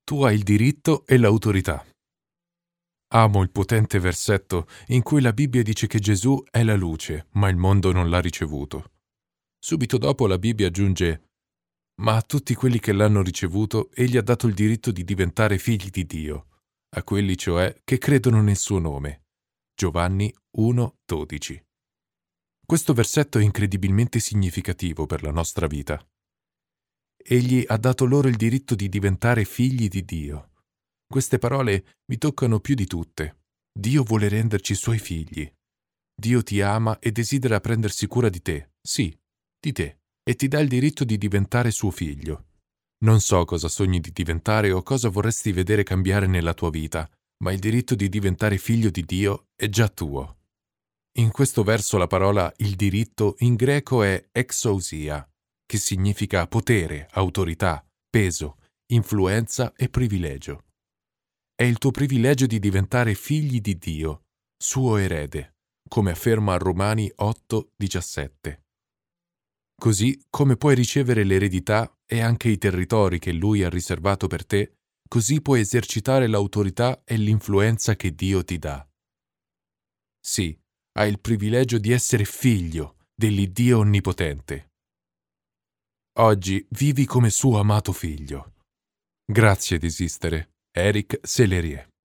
Tu hai il diritto e l'autorità. Amo il potente versetto in cui la Bibbia dice che Gesù è la luce, ma il mondo non l'ha ricevuto. Subito dopo la Bibbia aggiunge: ma a tutti quelli che l'hanno ricevuto, egli ha dato il diritto di diventare figli di Dio, a quelli cioè che credono nel suo nome. Giovanni 1,12. Questo versetto è incredibilmente significativo per la nostra vita. Egli ha dato loro il diritto di diventare figli di Dio. Queste parole mi toccano più di tutte. Dio vuole renderci suoi figli. Dio ti ama e desidera prendersi cura di te, sì, di te, e ti dà il diritto di diventare suo figlio. Non so cosa sogni di diventare o cosa vorresti vedere cambiare nella tua vita, ma il diritto di diventare figlio di Dio è già tuo. In questo verso la parola il diritto in greco è exousia, che significa potere, autorità, peso, influenza e privilegio. È il tuo privilegio di diventare figli di Dio, suo erede, come afferma a Romani 8,17. Così come puoi ricevere l'eredità e anche i territori che Lui ha riservato per te, così puoi esercitare l'autorità e l'influenza che Dio ti dà. Sì, hai il privilegio di essere figlio dell'Iddio Onnipotente. Oggi vivi come suo amato figlio. Grazie di esistere. Eric Sellerie.